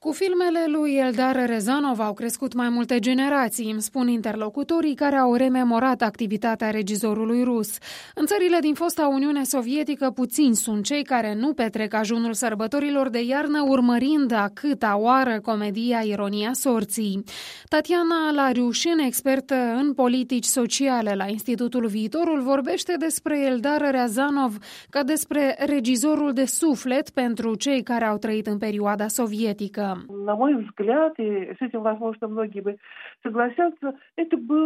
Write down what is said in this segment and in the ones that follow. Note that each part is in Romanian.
Cu filmele lui Eldar Rezanov au crescut mai multe generații, îmi spun interlocutorii care au rememorat activitatea regizorului rus. În țările din fosta Uniune Sovietică, puțini sunt cei care nu petrec ajunul sărbătorilor de iarnă urmărind a câta oară comedia Ironia sorții. Tatiana Lariușin, expertă în politici sociale la Institutul Viitorul, vorbește despre Eldar Rezanov ca despre regizorul de suflet pentru cei care au trăit în perioada sovietică. На мой взгляд, и с этим, возможно, многие бы согласятся, это был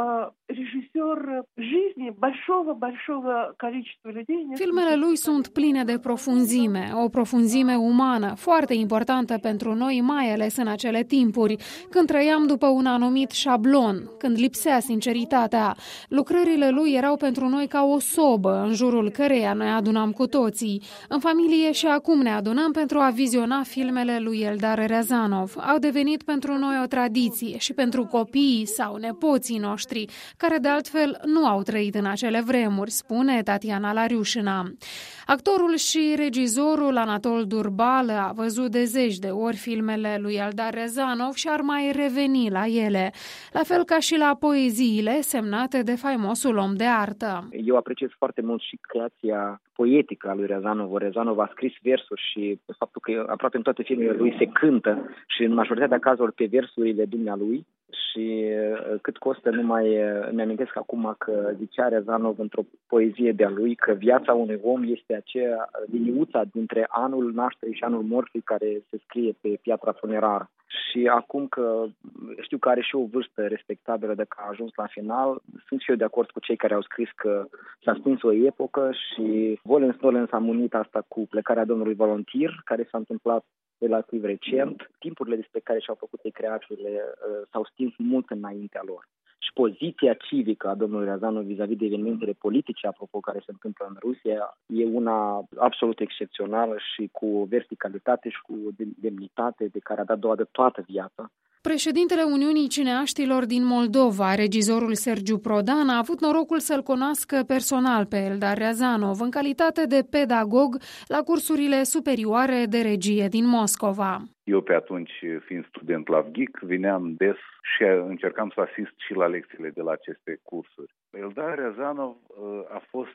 режиссер жизни большого количества людей. Filmele lui sunt pline de profunzime, o profunzime umană, foarte importantă pentru noi, mai ales în acele timpuri, când trăiam după un anumit șablon, când lipsea sinceritatea. Lucrările lui erau pentru noi ca o sobă, în jurul căreia noi adunam cu toții. În familie și acum ne adunăm pentru a viziona filmele lui Eldar Rezanov. Au devenit pentru noi o tradiție și pentru copiii sau nepoții noștri, care de altfel nu au trăit în acele vremuri, spune Tatiana Lariușina. Actorul și regizorul Anatol Durbal a văzut de zeci de ori filmele lui Eldar Rezanov și ar mai reveni la ele, la fel ca și la poeziile semnate de faimosul om de artă. Eu apreciez foarte mult și creația poetică a lui Rezanov. Rezanov a scris versuri și faptul că aproape în toate filmele lui se cântă și în majoritatea cazurilor pe versurile dumnealui. Și cât costă, nu mai îmi amintesc acum că zicea Rezanov într-o poezie de-a lui că viața unui om este aceea liniuța dintre anul nașterii și anul morții care se scrie pe piatra funerară. Și acum că știu că are și o vârstă respectabilă de că a ajuns la final, sunt și eu de acord cu cei care au scris că s-a stins o epocă și volens s-a munit asta cu plecarea domnului Volontir, care s-a întâmplat relativ recent. Timpurile despre care și-au făcut ei creațiile s-au stins mult înaintea lor. Și poziția civică a domnului Rezanov vis-a-vis de evenimentele politice, apropo, care se întâmplă în Rusia, e una absolut excepțională și cu verticalitate și cu demnitate de care a dat dovadă toată viața. Președintele Uniunii Cineaștilor din Moldova, regizorul Sergiu Prodan, a avut norocul să-l cunoască personal pe Eldar Rezanov în calitate de pedagog la cursurile superioare de regie din Moscova. Eu pe atunci, fiind student la VGIC, vineam des și încercam să asist și la lecțiile de la aceste cursuri. Eldar Rezanov a fost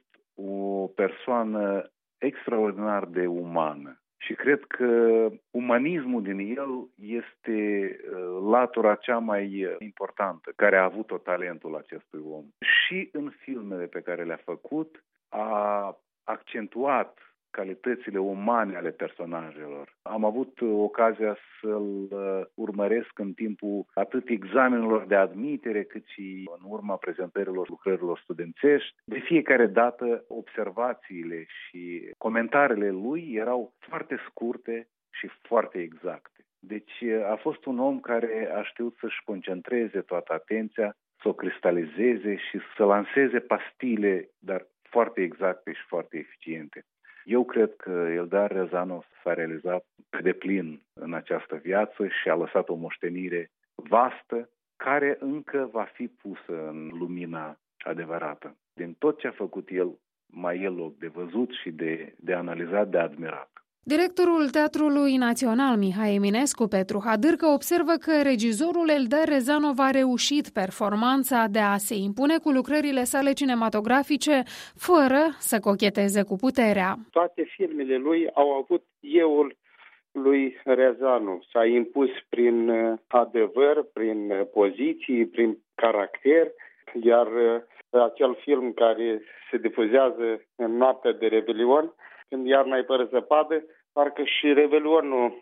o persoană extraordinar de umană. Și cred că umanismul din el este latura cea mai importantă care a avut-o talentul acestui om. Și în filmele pe care le-a făcut a accentuat calitățile umane ale personajelor. Am avut ocazia să-l urmăresc în timpul atât examenelor de admitere, cât și în urma prezentărilor lucrărilor studențești. De fiecare dată, observațiile și comentariile lui erau foarte scurte și foarte exacte. Deci a fost un om care a știut să-și concentreze toată atenția, să o cristalizeze și să lanseze pastile, dar foarte exacte și foarte eficiente. Eu cred că Eldar Rezanov s-a realizat pe deplin în această viață și a lăsat o moștenire vastă care încă va fi pusă în lumina adevărată. Din tot ce a făcut el, mai e loc de văzut și de analizat, de admirat. Directorul Teatrului Național Mihai Eminescu, Petru Hadârcă, observă că regizorul Eldar Rezanov a reușit performanța de a se impune cu lucrările sale cinematografice fără să cocheteze cu puterea. Toate filmele lui au avut euul lui Rezanov. S-a impus prin adevăr, prin poziții, prin caracter, iar acel film care se difuzează în noaptea de Revelion, când iarna e fără zăpadă, parcă și Revelionul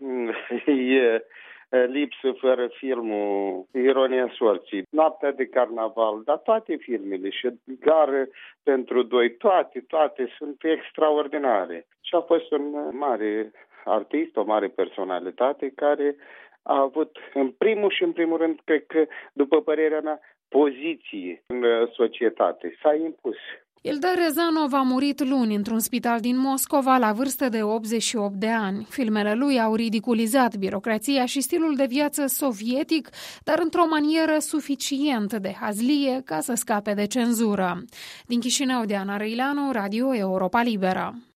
e lipsă fără filmul Ironia sorții. Noaptea de carnaval, dar toate filmele și Gară pentru doi, toate sunt extraordinare. Și a fost un mare artist, o mare personalitate care a avut în primul rând, cred că, după părerea mea, poziție în societate. S-a impus. Eldar Rezanov a murit luni într-un spital din Moscova la vârstă de 88 de ani. Filmele lui au ridiculizat birocrația și stilul de viață sovietic, dar într-o manieră suficient de hazlie ca să scape de cenzură. Din Chișinău, Diana Răileanu, Radio Europa Liberă.